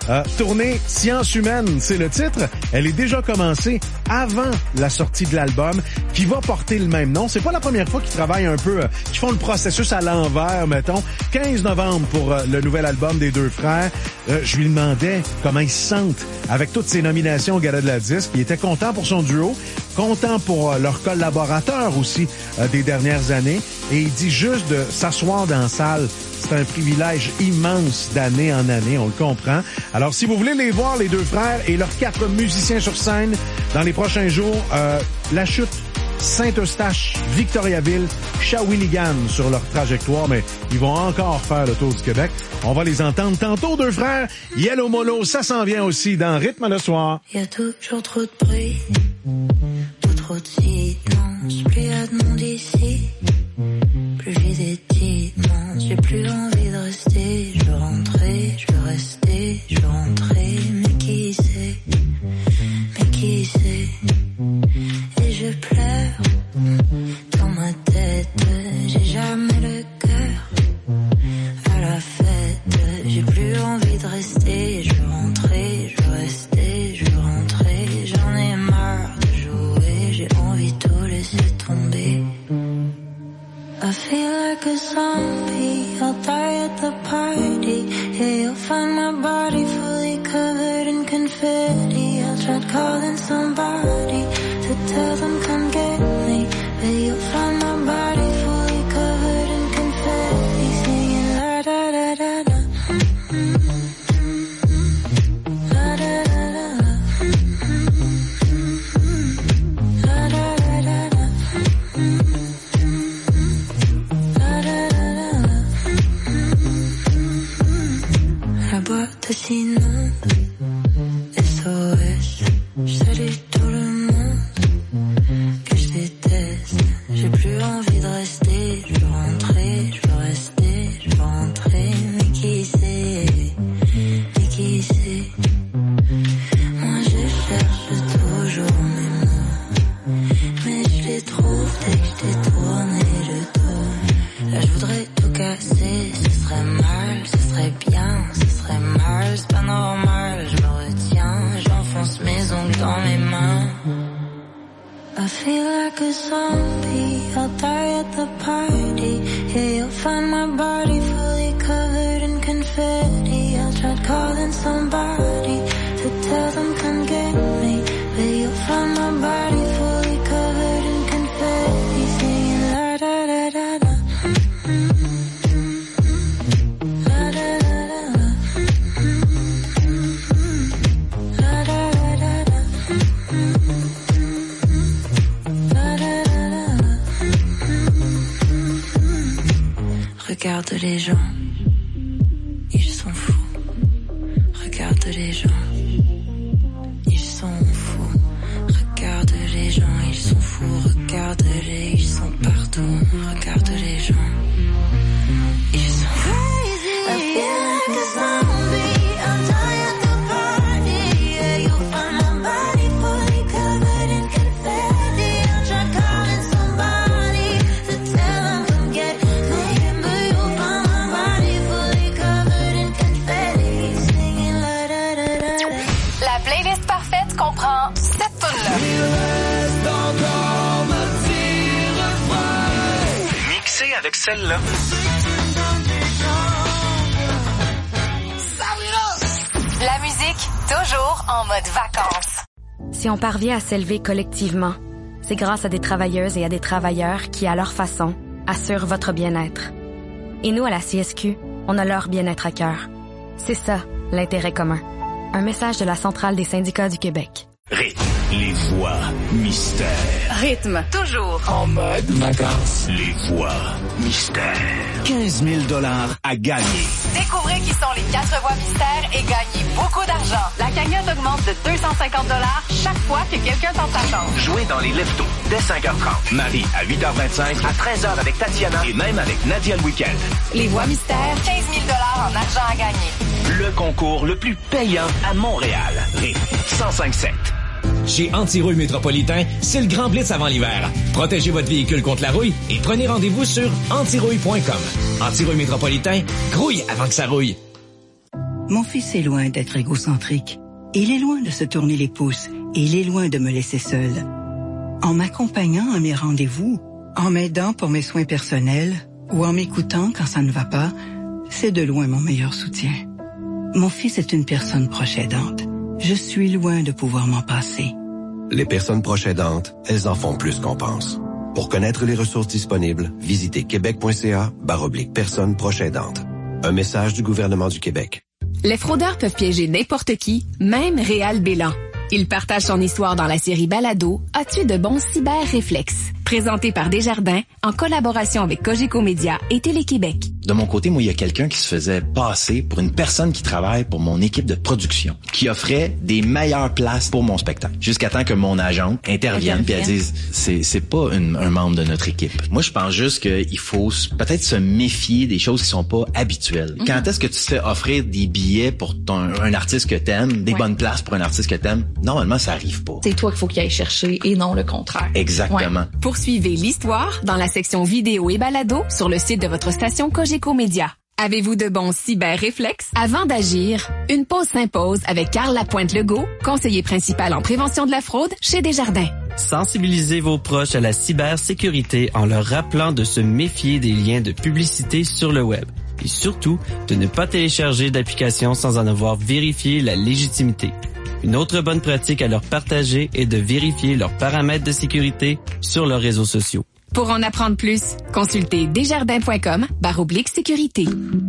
Speaker 4: Euh, tournée Science humaine, c'est le titre. Elle est déjà commencée avant la sortie de l'album qui va porter le même nom. C'est pas la première fois qu'ils travaillent un peu, euh, qu'ils font le processus à l'envers, mettons. quinze novembre pour euh, le nouvel album des deux frères. Euh, je lui demandais comment ils se sentent avec toutes ces nominations au Gala de la Disque. Il était content pour son duo, content pour euh, leurs collaborateurs aussi euh, des dernières années. Et il dit juste de s'asseoir dans la salle. C'est un privilège immense d'année en année, on le comprend. Alors, si vous voulez les voir, les deux frères et leurs quatre musiciens sur scène, dans les prochains jours, euh, La Chute, Saint-Eustache, Victoriaville, Shawinigan sur leur trajectoire, mais ils vont encore faire le tour du Québec. On va les entendre tantôt, deux frères. Yellow Molo, ça s'en vient aussi dans Rythme le soir.
Speaker 8: Il y a toujours trop de bruit, tout trop de silence, plus y a de monde ici, plus j'ai des distances, j'ai plus envie de rester, je veux rentrer, je veux rester, je veux rentrer, mais qui sait, mais qui sait, et je pleure dans ma tête, j'ai jamais le cœur à la fête, j'ai plus envie de rester, je veux rentrer, je veux rester, je veux rentrer, j'en ai marre de jouer, j'ai envie de tout laisser tomber. I feel like a zombie, I'll die at the party. Yeah, you'll find my body fully covered in confetti. I'll try calling somebody to tell them come get me. But you'll find my body fully covered in confetti. Singing la da da da da. La da da da da. La da da da da. La boîte s'inonde, S O S, je salue tout le monde que je déteste. J'ai plus envie de rester, je veux rentrer, je veux rester, je veux rentrer. Mais qui sait, mais qui sait. Moi je cherche toujours mes mots, mais je les trouve dès que je t'ai tourné le dos. Là je voudrais tout casser, ce serait mal, ce serait bien, ce serait mal, c'est pas normal, je me retiens, j'enfonce mes ongles dans mes mains. I feel like a zombie, I'll die at the party. Yeah, you'll find my body fully covered in confetti. I'll try calling somebody to tell them come get me. But you'll find my body fully covered in confetti. Singing la da da da da. La da da da da. La da da da da. La da da da da. Regarde les gens, ils sont fous. Regarde les gens, ils sont fous. Regarde les gens, ils sont fous. Regarde-les, ils sont partout. Regarde les gens, ils sont fous. I feel like a zombie, I'll die at the party. Yeah, you'll find my body fully covered in confetti. I'll try calling somebody to tell them come get me. But you'll find my body fully covered in confetti. Singing la da da da da.
Speaker 6: La playlist parfaite comprend cette tune-là.
Speaker 13: Mixé avec celle-là.
Speaker 6: La musique, toujours en mode vacances.
Speaker 14: Si on parvient à s'élever collectivement, c'est grâce à des travailleuses et à des travailleurs qui, à leur façon, assurent votre bien-être. Et nous, à la C S Q, on a leur bien-être à cœur. C'est ça, l'intérêt commun. Un message de la Centrale des syndicats du Québec.
Speaker 13: Rythme, les voix mystères.
Speaker 6: Rythme, toujours
Speaker 13: En mode vacances. Les voix mystères. quinze mille dollars à gagner.
Speaker 6: Découvrez qui sont les quatre voix mystères et gagnez beaucoup d'argent. La cagnotte augmente de deux cent cinquante dollars chaque fois que quelqu'un tente sa chance.
Speaker 13: Jouez dans les leftos dès cinq heures trente. Marie à huit heures vingt-cinq, à treize heures avec Tatiana et même avec Nadia le week-end.
Speaker 6: Les voix mystères, quinze mille dollars en argent à gagner.
Speaker 13: Le concours le plus payant à Montréal. Rythme cent cinq sept.
Speaker 15: Chez Antirouille Métropolitain, c'est le grand blitz avant l'hiver. Protégez votre véhicule contre la rouille et prenez rendez-vous sur antirouille point com. Antirouille Métropolitain, grouille avant que ça rouille.
Speaker 16: Mon fils est loin d'être égocentrique. Il est loin de se tourner les pouces et il est loin de me laisser seule. En m'accompagnant à mes rendez-vous, en m'aidant pour mes soins personnels ou en m'écoutant quand ça ne va pas, c'est de loin mon meilleur soutien. Mon fils est une personne proche aidante. Je suis loin de pouvoir m'en passer.
Speaker 17: Les personnes proches aidantes, elles en font plus qu'on pense. Pour connaître les ressources disponibles, visitez québec.ca barre oblique personnes proches aidantes. Un message du gouvernement du Québec.
Speaker 18: Les fraudeurs peuvent piéger n'importe qui, même Réal Bélan. Il partage son histoire dans la série Balado « As-tu de bons cyber-réflexes ?» présenté par Desjardins en collaboration avec Cogeco Média et Télé-Québec.
Speaker 19: De mon côté, moi, il y a quelqu'un qui se faisait passer pour une personne qui travaille pour mon équipe de production, qui offrait des meilleures places pour mon spectacle, jusqu'à temps que mon agent intervienne puis elle dise « c'est c'est pas une, un membre de notre équipe ». Moi, je pense juste qu'il faut peut-être se méfier des choses qui sont pas habituelles. Mm-hmm. Quand est-ce que tu te fais offrir des billets pour ton, un artiste que t'aimes, des ouais. bonnes places pour un artiste que t'aimes? Normalement, ça arrive pas.
Speaker 20: C'est toi qu'il faut qu'il aille chercher et non le contraire.
Speaker 19: Exactement.
Speaker 18: Ouais. Poursuivez l'histoire dans la section vidéo et balado sur le site de votre station Cogeco Média. Avez-vous de bons cyber-réflexes? Avant d'agir, une pause s'impose avec Carl Lapointe-Legault, conseiller principal en prévention de la fraude chez Desjardins.
Speaker 21: Sensibilisez vos proches à la cybersécurité en leur rappelant de se méfier des liens de publicité sur le web. Et surtout, de ne pas télécharger d'applications sans en avoir vérifié la légitimité. Une autre bonne pratique à leur partager est de vérifier leurs paramètres de sécurité sur leurs réseaux sociaux.
Speaker 18: Pour en apprendre plus, consultez desjardins.com barre oblique sécurité.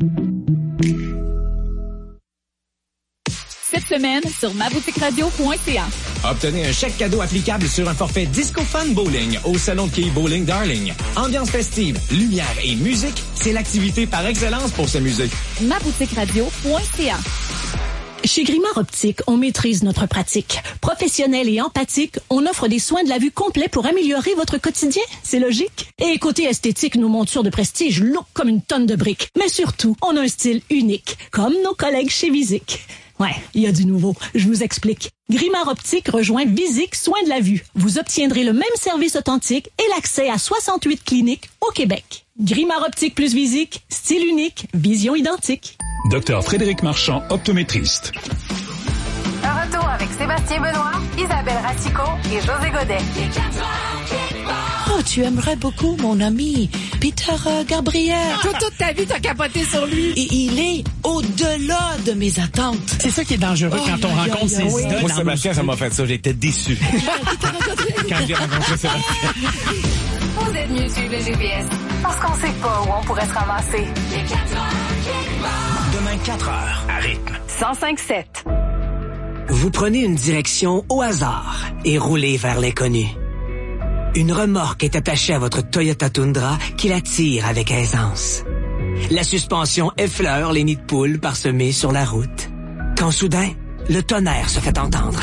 Speaker 22: Cette semaine sur ma boutique radio point c a.
Speaker 15: Obtenez un chèque cadeau applicable sur un forfait Disco Fun Bowling au Salon de Quai Bowling Darling. Ambiance festive, lumière et musique, c'est l'activité par excellence pour s'amuser.
Speaker 22: ma boutique radio point c a.
Speaker 23: Chez Grimard Optique, on maîtrise notre pratique. Professionnel et empathique, on offre des soins de la vue complets pour améliorer votre quotidien. C'est logique. Et côté esthétique, nos montures de prestige look comme une tonne de briques. Mais surtout, on a un style unique, comme nos collègues chez Visic. Ouais, il y a du nouveau. Je vous explique. Grimard Optique rejoint Visic Soins de la vue. Vous obtiendrez le même service authentique et l'accès à soixante-huit cliniques au Québec. Grimard Optique plus Visic, style unique, vision identique.
Speaker 24: Docteur Frédéric Marchand, optométriste.
Speaker 6: Un retour avec Sébastien Benoît, Isabelle Racicot et José Godet.
Speaker 25: Oh, tu aimerais beaucoup mon ami Peter euh, Gabriel.
Speaker 22: Toute, toute ta vie, t'as capoté sur lui.
Speaker 25: Et il est au-delà de mes attentes.
Speaker 26: C'est ça qui est dangereux oh, quand on rencontre oh, ses idoles.
Speaker 4: Moi, Sébastien, ça m'a fait ça. J'étais déçu quand j'ai rencontré Sébastien.
Speaker 6: Vous êtes mieux suivre le G P S parce qu'on sait pas où on pourrait se ramasser.
Speaker 13: Demain, quatre heures, à rythme.
Speaker 6: cent cinq sept.
Speaker 27: Vous prenez une direction au hasard et roulez vers l'inconnu. Une remorque est attachée à votre Toyota Tundra qui la tire avec aisance. La suspension effleure les nids de poules parsemés sur la route. Quand soudain, le tonnerre se fait entendre.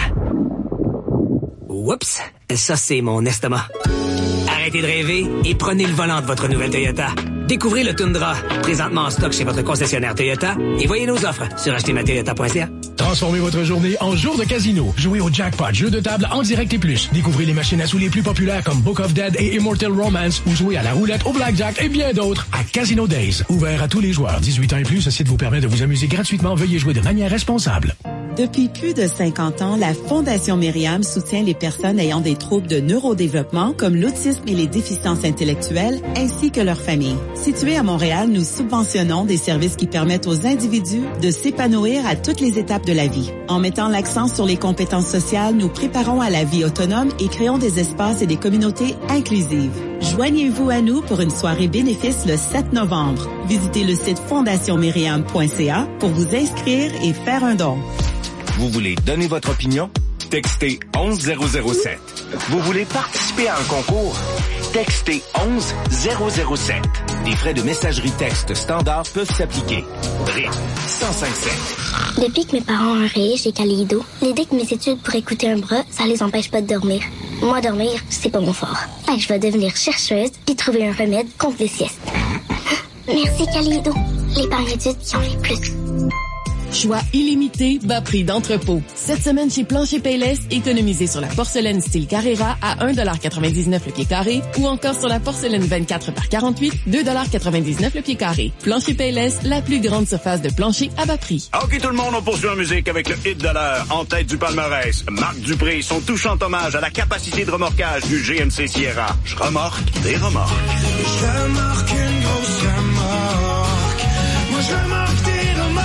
Speaker 27: Oups, ça c'est mon estomac. Arrêtez de rêver et prenez le volant de votre nouvelle Toyota. Découvrez le Tundra, présentement en stock chez votre concessionnaire Toyota, et voyez nos offres sur acheter ma toyota point c a.
Speaker 28: Transformez votre journée en jour de casino. Jouez au jackpot, jeu de table en direct et plus. Découvrez les machines à sous les plus populaires comme Book of Dead et Immortal Romance, ou jouez à la roulette, au blackjack et bien d'autres à Casino Days. Ouvert à tous les joueurs, dix-huit ans et plus, ce site vous permet de vous amuser gratuitement. Veuillez jouer de manière responsable.
Speaker 29: Depuis plus de cinquante ans, la Fondation Myriam soutient les personnes ayant des troubles de neurodéveloppement comme l'autisme et les déficiences intellectuelles, ainsi que leurs familles. Situés à Montréal, nous subventionnons des services qui permettent aux individus de s'épanouir à toutes les étapes de la vie. En mettant l'accent sur les compétences sociales, nous préparons à la vie autonome et créons des espaces et des communautés inclusives. Joignez-vous à nous pour une soirée bénéfice le sept novembre. Visitez le site fondation myriam point c a pour vous inscrire et faire un don.
Speaker 13: Vous voulez donner votre opinion? Textez onze zéro zéro sept. Vous voulez participer à un concours? Textez onze zéro zéro sept. Des frais de messagerie texte standard peuvent s'appliquer. Rythme cent cinq sept.
Speaker 30: Depuis que mes parents ont un réveil chez Kaleido, l'idée que mes études pour écouter un bras, ça les empêche pas de dormir. Moi, dormir, c'est pas mon fort. Fait que je vais devenir chercheuse et trouver un remède contre les siestes. Merci Kaleido, l'épargne études qui en fait plus.
Speaker 1: Choix illimité, bas prix d'entrepôt. Cette semaine chez Plancher Payless, économisez sur la porcelaine style Carrera à un dollar quatre-vingt-dix-neuf le pied carré ou encore sur la porcelaine vingt-quatre par quarante-huit, deux dollars quatre-vingt-dix-neuf le pied carré. Plancher Payless, la plus grande surface de plancher à bas prix.
Speaker 2: OK tout le monde, on poursuit en musique avec le hit de l'heure. En tête du palmarès, Marc Dupré, son touchant hommage à la capacité de remorquage du G M C Sierra. Je remorque des remorques.
Speaker 3: Je remorque une grosse remorque. Moi je remorque des remorques.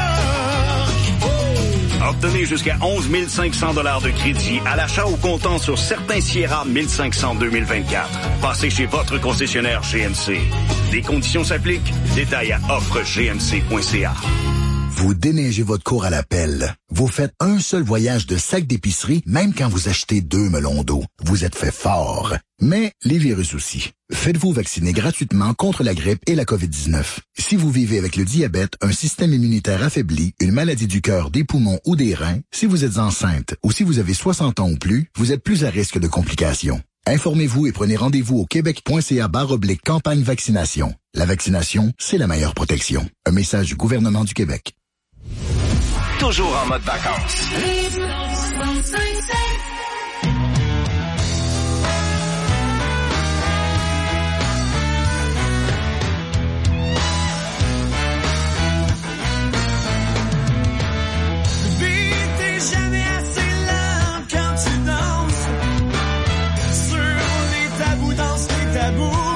Speaker 2: Obtenez jusqu'à onze mille cinq cents dollars de crédit à l'achat au comptant sur certains Sierra mille cinq cents deux mille vingt-quatre. Passez chez votre concessionnaire G M C. Des conditions s'appliquent. Détails à offre g m c point c a.
Speaker 5: Vous déneigez votre cour à la pelle. Vous faites un seul voyage de sac d'épicerie, même quand vous achetez deux melons d'eau. Vous êtes fait fort. Mais les virus aussi. Faites-vous vacciner gratuitement contre la grippe et la covid dix-neuf. Si vous vivez avec le diabète, un système immunitaire affaibli, une maladie du cœur, des poumons ou des reins, si vous êtes enceinte ou si vous avez soixante ans ou plus, vous êtes plus à risque de complications. Informez-vous et prenez rendez-vous au québec.ca barre oblique campagne vaccination. La vaccination, c'est la meilleure protection. Un message du gouvernement du Québec.
Speaker 13: Toujours en mode vacances.
Speaker 3: Jamais assez lent quand tu danses sur les tabous, danse les tabous.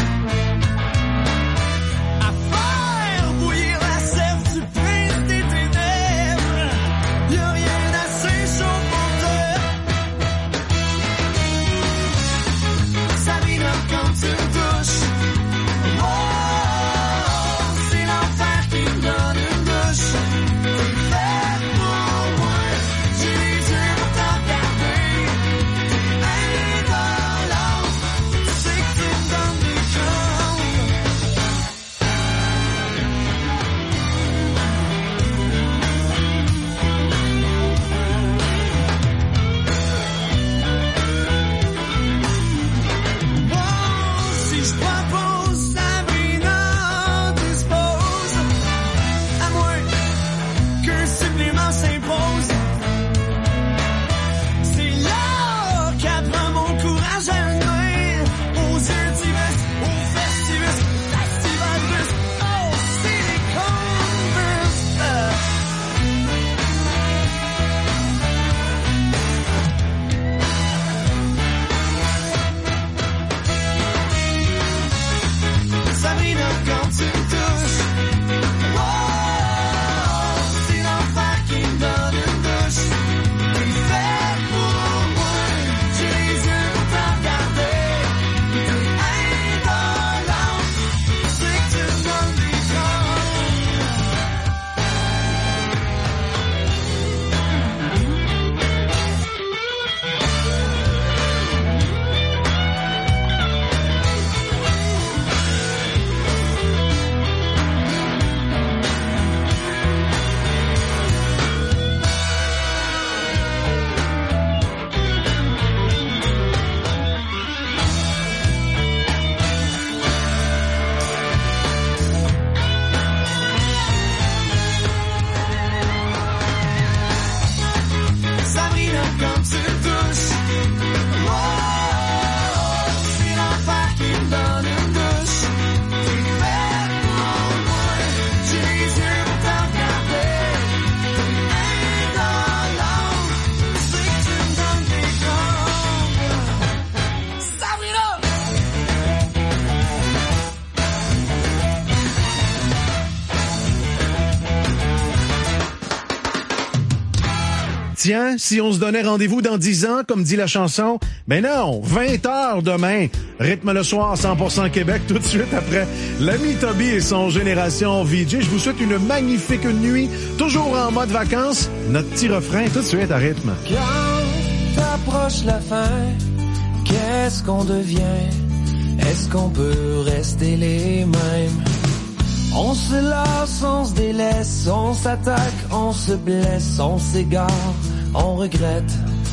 Speaker 3: À faire bouillir la sève du prince des ténèbres. Y'a rien d'assez chaud pour toi. Sabrina, quand tu me touches, oh, c'est l'enfer qui me donne une douche.
Speaker 4: Tiens, si on se donnait rendez-vous dans dix ans, comme dit la chanson, ben non, vingt heures demain. Rythme le soir, cent pour cent Québec, tout de suite après l'ami Toby et son Génération V J. Je vous souhaite une magnifique nuit, toujours en mode vacances. Notre petit refrain, tout de suite à rythme.
Speaker 3: Quand t'approches la fin, qu'est-ce qu'on devient? Est-ce qu'on peut rester les mêmes? On se lasse, on se délaisse, on s'attaque, on se blesse, on s'égare, on regrette.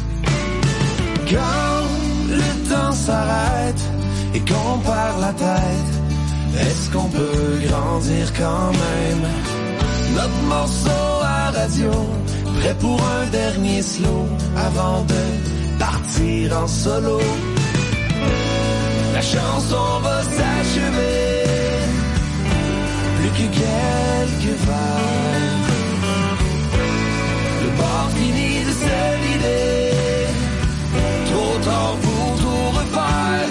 Speaker 3: Quand le temps s'arrête et qu'on perd la tête, est-ce qu'on peut grandir quand même? notre morceau à radio, prêt pour un dernier slow avant de partir en solo. La chanson va s'achever, plus que quelques vagues. Le bord finit de se vider, trop tard pour tout refaire.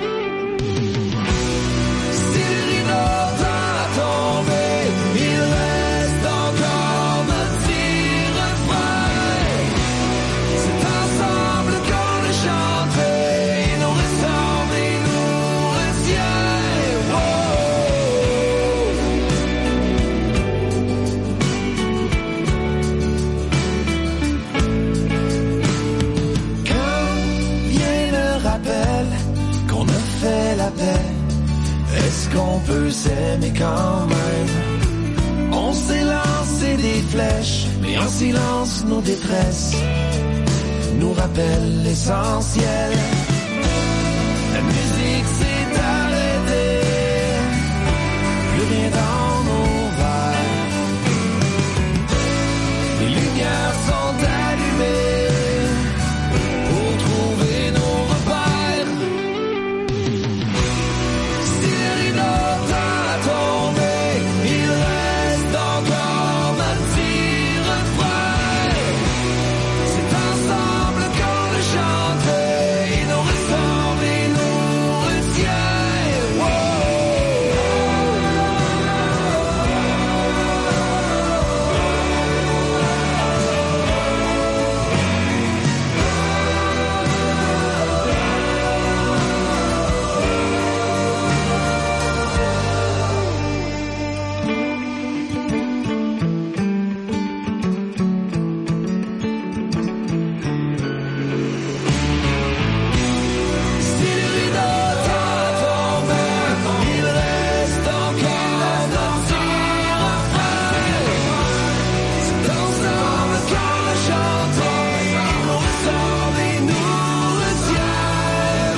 Speaker 3: Si le rideau tend à tomber, il reste encore notre petit refrain. C'est ensemble qu'on le chantait, il nous ressemble et nous retient. Oh. Quand vient le rappel qu'on a fait la paix, est-ce qu'on peut s'aimer quand même? On s'est lancé des flèches, mais en silence nos détresses nous rappellent l'essentiel. La musique s'est arrêtée, plus rien dans nos verres. Les lumières sont allumées pour trouver nos repères. Si le rideau tend à tomber, il reste encore un petit refrain. C'est ensemble qu'on le chantait, il nous ressemble et nous retient. Wow. Si le rideau tend à tomber, il reste encore un petit refrain. C'est ensemble qu'on le chantait, il nous ressemble et nous retient.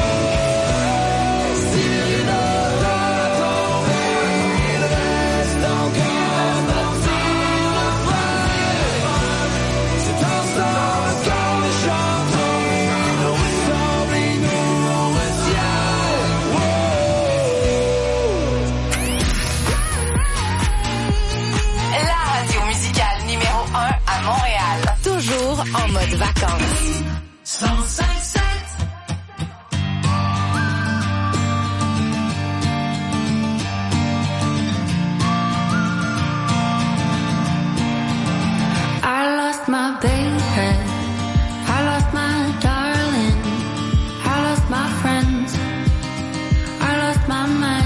Speaker 3: Si le rideau tend à tomber, il reste encore un petit refrain. C'est ensemble qu'on le chantait, il nous ressemble et nous retient.
Speaker 6: La radio musicale numéro un à Montréal. Toujours en mode vacances.
Speaker 3: cent cinq sept.
Speaker 7: I lost my baby, I lost my darling, I lost my friends, I lost my mind.